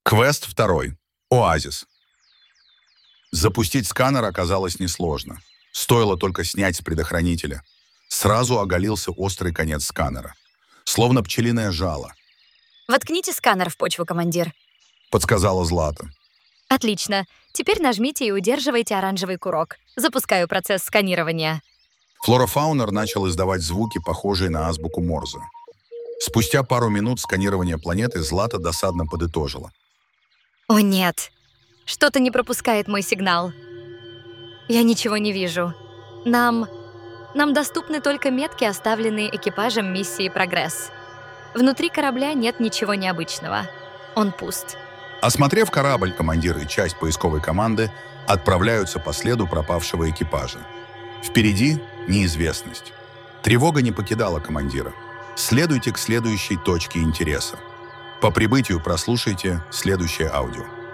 Квест 2. Оазис. Запустить сканер оказалось несложно. Стоило только снять с предохранителя. Сразу оголился острый конец сканера. Словно пчелиное жало. «Воткните сканер в почву, командир», — подсказала Злата. «Отлично. Теперь нажмите и удерживайте оранжевый курок. Запускаю процесс сканирования». Флорофаунер начал издавать звуки, похожие на азбуку Морзе. Спустя пару минут сканирования планеты Злата досадно подытожила. «О нет, что-то не пропускает мой сигнал. Я ничего не вижу. Нам доступны только метки, оставленные экипажем миссии «Прогресс». Внутри корабля нет ничего необычного. Он пуст». Осмотрев корабль, командир и часть поисковой команды отправляются по следу пропавшего экипажа. Впереди неизвестность. Тревога не покидала командира. Следуйте к следующей точке интереса. По прибытию прослушайте следующее аудио.